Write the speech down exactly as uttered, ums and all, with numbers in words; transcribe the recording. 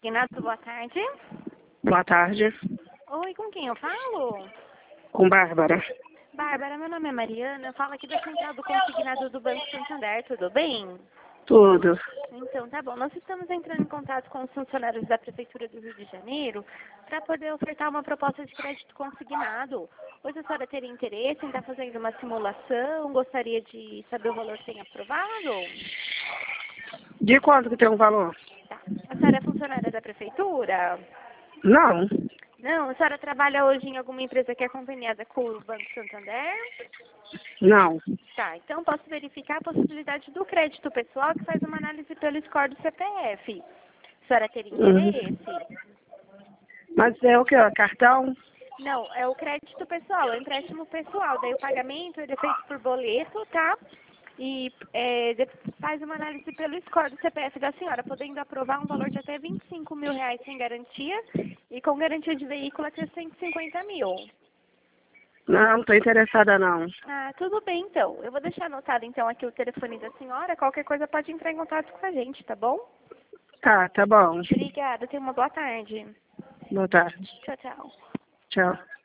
Consignado, boa tarde. Boa tarde. Oi, com quem eu falo? Com Bárbara. Bárbara, meu nome é Mariana, eu falo aqui da central do consignado do Banco Santander, tudo bem? Tudo. Então, tá bom. Nós estamos entrando em contato com os funcionários da Prefeitura do Rio de Janeiro para poder ofertar uma proposta de crédito consignado. Hoje a senhora teria interesse em estar fazendo uma simulação? Gostaria de saber o valor que tem aprovado? De quanto que tem um valor? Tá. A senhora é funcionária da Prefeitura? Não. Não, a senhora trabalha hoje em alguma empresa que é conveniada com o Banco Santander? Não. Tá, então posso verificar a possibilidade do crédito pessoal que faz uma análise pelo score do C P F. A senhora teria interesse? Uhum. Mas é o que? Cartão? Não, é o crédito pessoal, é o empréstimo pessoal. Daí o pagamento ele é feito por boleto, tá? E é, de- faz uma análise pelo score do C P F da senhora, podendo aprovar um valor de até vinte e cinco mil reais sem garantia e com garantia de veículo até cento e cinquenta mil. Não, não estou interessada não. Ah, tudo bem então. Eu vou deixar anotado então aqui o telefone da senhora. Qualquer coisa pode entrar em contato com a gente, tá bom? Tá, tá bom. Obrigada. Tenha uma boa tarde. Boa tarde. Tchau, tchau. Tchau.